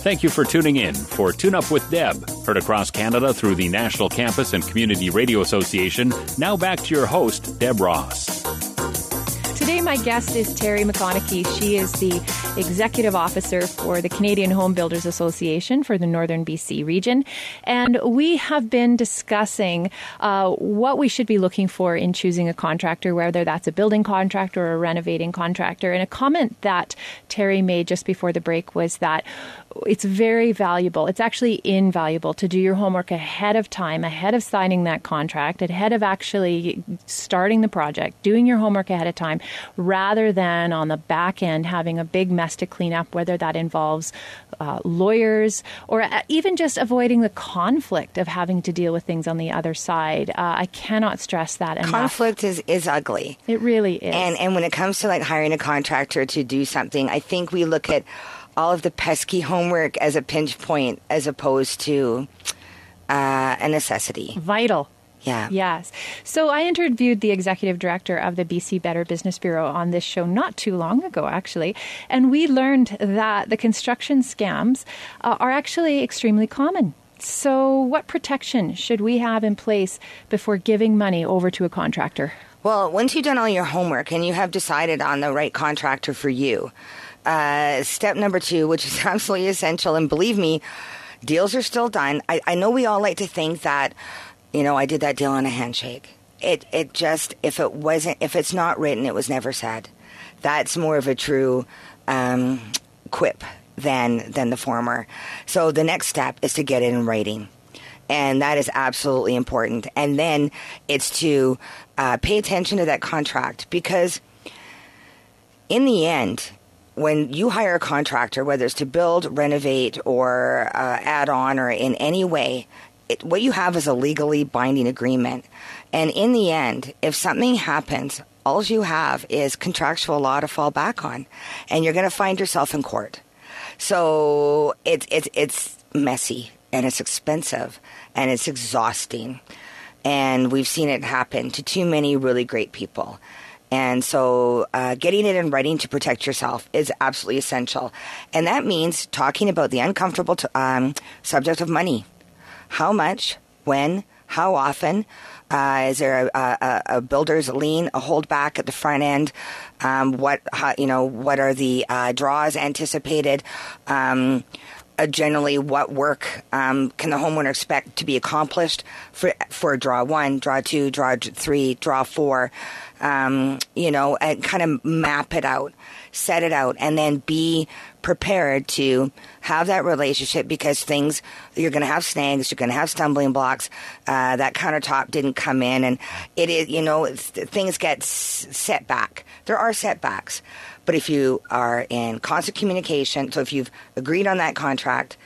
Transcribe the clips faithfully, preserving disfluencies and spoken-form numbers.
Thank you for tuning in for Tune Up with Deb, heard across Canada through the National Campus and Community Radio Association. Now back to your host, Deb Ross. Today, my guest is Terry McConaughey. She is the Executive Officer for the Canadian Home Builders Association for the Northern B C region. And we have been discussing uh, what we should be looking for in choosing a contractor, whether that's a building contractor or a renovating contractor. And a comment that Terry made just before the break was that it's very valuable. It's actually invaluable to do your homework ahead of time, ahead of signing that contract, ahead of actually starting the project, doing your homework ahead of time, rather than on the back end having a big mess to clean up, whether that involves uh, lawyers or even just avoiding the conflict of having to deal with things on the other side. Uh, I cannot stress that enough. Conflict is, is ugly. It really is. And, and when it comes to like hiring a contractor to do something, I think we look at all of the pesky homework as a pinch point as opposed to uh, a necessity. Vital. Yeah. Yes. So I interviewed the executive director of the B C Better Business Bureau on this show not too long ago, actually. And we learned that the construction scams uh, are actually extremely common. So what protection should we have in place before giving money over to a contractor? Well, once you've done all your homework and you have decided on the right contractor for you, Uh, step number two, which is absolutely essential, and believe me, deals are still done. I, I know we all like to think that, you know, I did that deal on a handshake. It it just, if it wasn't, if it's not written, it was never said. That's more of a true um, quip than than the former. So the next step is to get it in writing. And that is absolutely important. And then it's to uh, pay attention to that contract, because in the end, when you hire a contractor, whether it's to build, renovate, or uh, add on, or in any way, it, what you have is a legally binding agreement. And in the end, if something happens, all you have is contractual law to fall back on, and you're going to find yourself in court. So it's it's it's messy, and it's expensive, and it's exhausting, and we've seen it happen to too many really great people. And so uh, getting it in writing to protect yourself is absolutely essential. And that means talking about the uncomfortable t- um, subject of money. How much, when, how often? Uh, is there a, a, a builder's lien, a holdback at the front end? Um, what, how, you know, what are the uh, draws anticipated? Um, uh, generally, what work um, can the homeowner expect to be accomplished for for draw one, draw two, draw three, draw four? Um, you know, and kind of map it out, set it out, and then be prepared to have that relationship, because things, you're going to have snags, you're going to have stumbling blocks. Uh, that countertop didn't come in, and it is, you know, it's, things get s- set back. There are setbacks. But if you are in constant communication, so if you've agreed on that contract,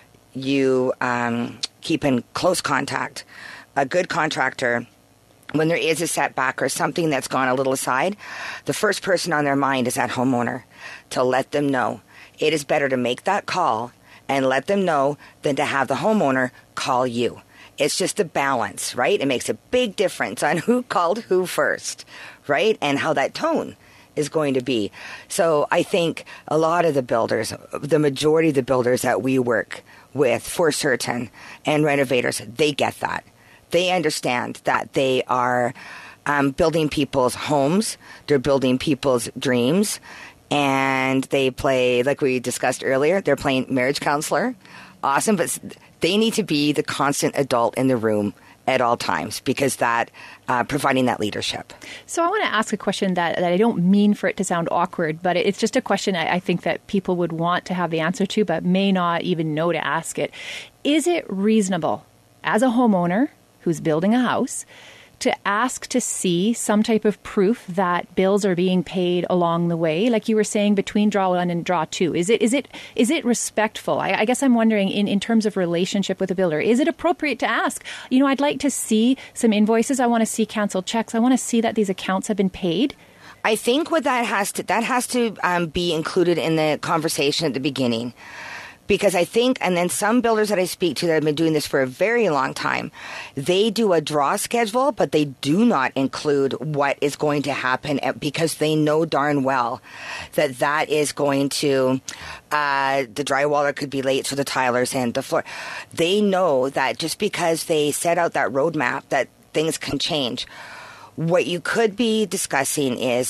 you um, keep in close contact. A good contractor, when there is a setback or something that's gone a little aside, the first person on their mind is that homeowner, to let them know. It is better to make that call and let them know than to have the homeowner call you. It's just a balance, right? It makes a big difference on who called who first, right? And how that tone is going to be. So I think a lot of the builders, the majority of the builders that we work with, for certain, and renovators, they get that. They understand that they are um, building people's homes, they're building people's dreams, and they play, like we discussed earlier, they're playing marriage counselor. Awesome, but they need to be the constant adult in the room at all times, because that, uh, providing that leadership. So I want to ask a question that, that I don't mean for it to sound awkward, but it's just a question I, I think that people would want to have the answer to, but may not even know to ask it. Is it reasonable, as a homeowner who's building a house, to ask to see some type of proof that bills are being paid along the way, like you were saying, between draw one and draw two? Is it is it is it respectful? I, I guess I'm wondering, in, in terms of relationship with a builder, is it appropriate to ask, you know, I'd like to see some invoices, I want to see canceled checks, I want to see that these accounts have been paid? I think what that has to that has to um, be included in the conversation at the beginning. Because I think, and then some builders that I speak to that have been doing this for a very long time, they do a draw schedule, but they do not include what is going to happen because they know darn well that that is going to, uh, the drywaller could be late, so the tilers and the floor. They know that just because they set out that roadmap, that things can change. What you could be discussing is,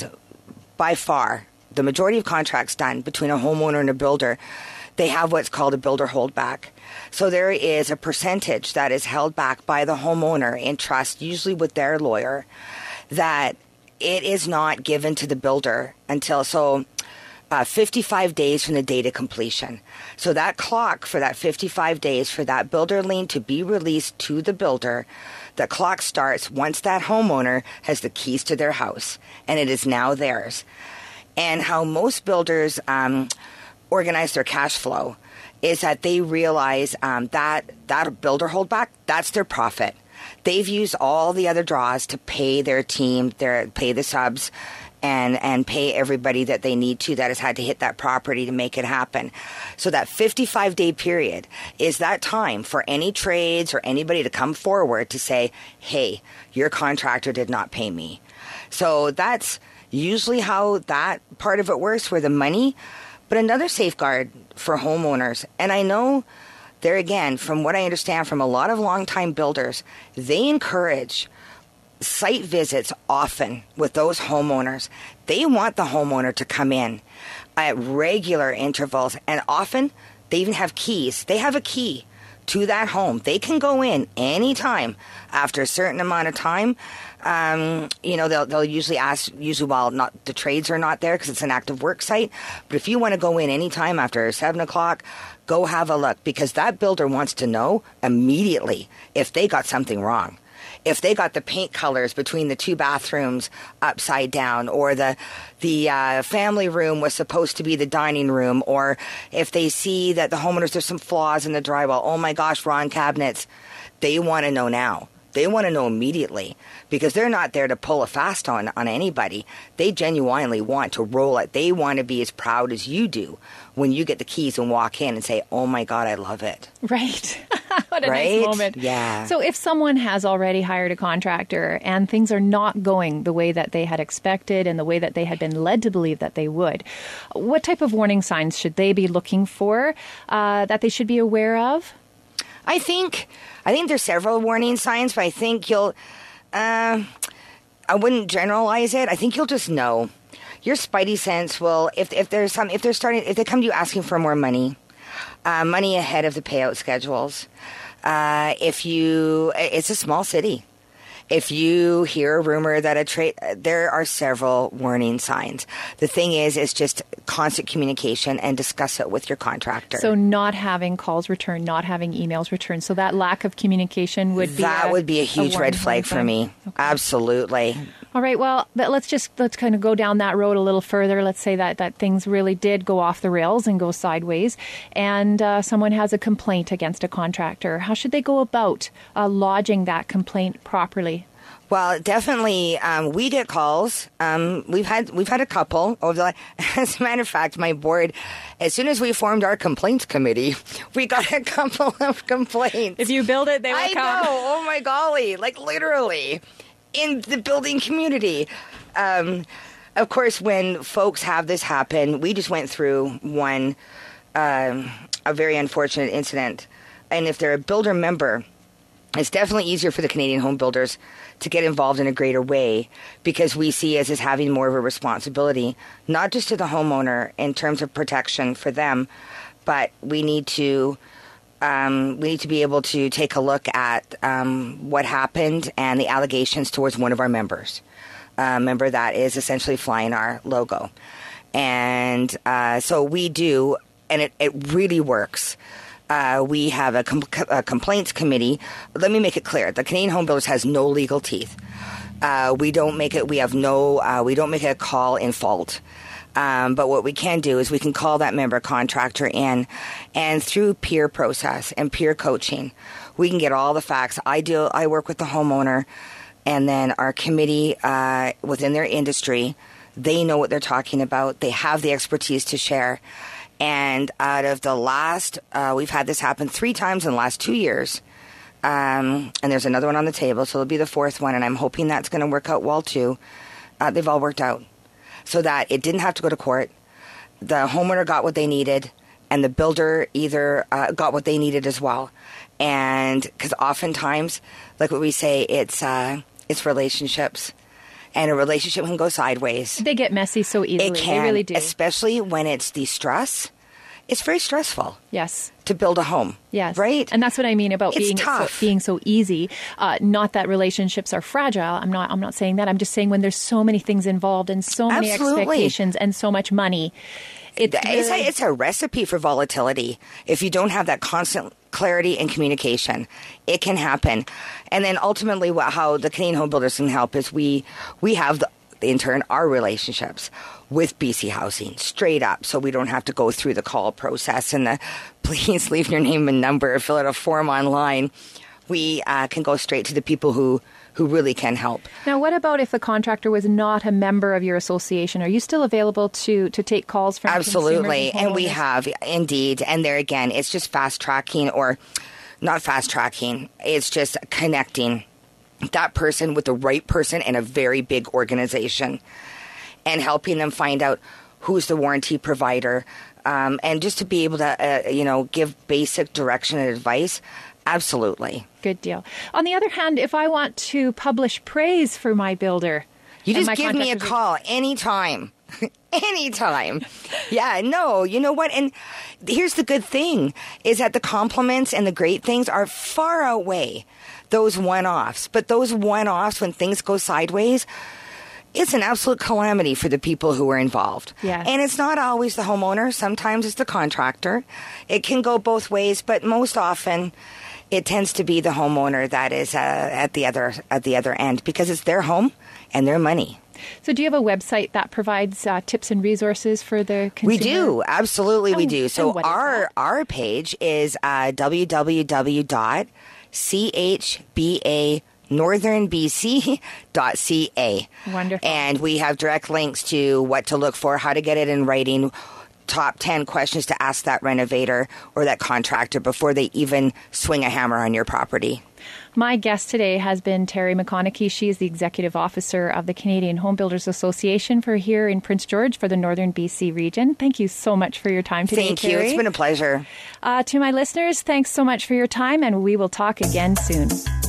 by far, the majority of contracts done between a homeowner and a builder, they have what's called a builder holdback. So there is a percentage that is held back by the homeowner in trust, usually with their lawyer, that it is not given to the builder until so uh, fifty-five days from the date of completion. So that clock for that fifty-five days for that builder lien to be released to the builder, the clock starts once that homeowner has the keys to their house, and it is now theirs. And how most builders um, organize their cash flow is that they realize um, that that builder holdback, that's their profit. They've used all the other draws to pay their team, their pay the subs, and and pay everybody that they need to that has had to hit that property to make it happen. So that fifty-five day period is that time for any trades or anybody to come forward to say, hey, your contractor did not pay me. So that's usually how that part of it works, where the money. But another safeguard for homeowners, and I know there again, from what I understand from a lot of longtime builders, they encourage site visits often with those homeowners. They want the homeowner to come in at regular intervals, and often they even have keys. They have a key to that home. They can go in anytime after a certain amount of time. Um, you know, they'll they'll usually ask, usually while not the trades are not there because it's an active work site. But if you want to go in anytime after seven o'clock, go have a look, because that builder wants to know immediately if they got something wrong. If they got the paint colors between the two bathrooms upside down, or the the uh, family room was supposed to be the dining room, or if they see that the homeowners, there's some flaws in the drywall, oh my gosh, wrong cabinets, they want to know now. They want to know immediately, because they're not there to pull a fast on, on anybody. They genuinely want to roll it. They want to be as proud as you do when you get the keys and walk in and say, oh my God, I love it. Right. What a right? nice moment. Yeah. So if someone has already hired a contractor and things are not going the way that they had expected and the way that they had been led to believe that they would, what type of warning signs should they be looking for uh, that they should be aware of? I think I think there's several warning signs, but I think you'll, uh, I wouldn't generalize it. I think you'll just know. Your spidey sense will, if if there's some, if they're starting, if they come to you asking for more money, uh, money ahead of the payout schedules. Uh, if you, it's a small city. If you hear a rumor that a trade, there are several warning signs. The thing is, it's just constant communication and discuss it with your contractor. So not having calls returned, not having emails returned. So that lack of communication would be that a, would be a huge a red flag for me. Okay. Absolutely. All right. Well, let's just let's kind of go down that road a little further. Let's say that, that things really did go off the rails and go sideways, and uh, someone has a complaint against a contractor. How should they go about uh, lodging that complaint properly? Well, definitely, um, we get calls. Um, we've had we've had a couple over the. As a matter of fact, my board, as soon as we formed our complaints committee, we got a couple of complaints. If you build it, they will I come. I know. Oh my golly! Like literally, in the building community. Um, of course, when folks have this happen, we just went through one, um, a very unfortunate incident, and if they're a builder member, it's definitely easier for the Canadian home builders to get involved in a greater way, because we see us as having more of a responsibility, not just to the homeowner in terms of protection for them, but we need to um, we need to be able to take a look at um, what happened and the allegations towards one of our members, a member that is essentially flying our logo. And uh, so we do, and it, it really works. Uh, we have a, com- a complaints committee. Let me make it clear: the Canadian Home Builders has no legal teeth. Uh, we don't make it. We have no. Uh, we don't make a call in fault. Um, but what we can do is we can call that member contractor in, and through peer process and peer coaching, we can get all the facts. I do. I work with the homeowner, and then our committee uh, within their industry. They know what they're talking about. They have the expertise to share. And out of the last, uh, we've had this happen three times in the last two years. Um, and there's another one on the table, so it'll be the fourth one, and I'm hoping that's going to work out well too. Uh, they've all worked out so that it didn't have to go to court. The homeowner got what they needed, and the builder either uh, got what they needed as well. And because oftentimes, like what we say, it's uh, it's relationships. And a relationship can go sideways. They get messy so easily. It can, they really do. Especially when it's the stress. It's very stressful. Yes. To build a home. Yes. Right? And that's what I mean about it's being tough. So, being so easy. Uh, not that relationships are fragile. I'm not I'm not saying that. I'm just saying when there's so many things involved and so many Absolutely. expectations and so much money. It's, it's, really, a, it's a recipe for volatility. If you don't have that constant clarity and communication, it can happen. And then ultimately what, how the Canadian Home Builders can help is we, we have, the, in turn, our relationships with B C Housing straight up, so we don't have to go through the call process and the please leave your name and number, fill out a form online. We uh, can go straight to the people who, who really can help. Now, what about if the contractor was not a member of your association? Are you still available to, to take calls from Absolutely, consumers and and we have, indeed. And there again, it's just fast-tracking, or not fast-tracking, it's just connecting that person with the right person in a very big organization and helping them find out who's the warranty provider, um, and just to be able to, uh, you know, give basic direction and advice. Absolutely. Good deal. On the other hand, if I want to publish praise for my builder, you just my give me a call anytime. Anytime. Yeah, no, you know what? And here's the good thing is that the compliments and the great things are far outweigh those one-offs. But those one-offs, when things go sideways, it's an absolute calamity for the people who are involved. Yes. And it's not always the homeowner. Sometimes it's the contractor. It can go both ways, but most often it tends to be the homeowner that is uh, at the other at the other end, because it's their home and their money. So do you have a website that provides uh, tips and resources for the consumer? We do. Absolutely, and, we do. So our that? our page is uh, w w w dot c h b a northern b c dot c a. Wonderful. And we have direct links to what to look for, how to get it in writing, top ten questions to ask that renovator or that contractor before they even swing a hammer on your property. My guest today has been Terry McConaughey. She is the Executive Officer of the Canadian Home Builders Association for here in Prince George for the Northern B C region. Thank you so much for your time today, Thank Terry. you. It's been a pleasure. Uh, to my listeners, thanks so much for your time, and we will talk again soon.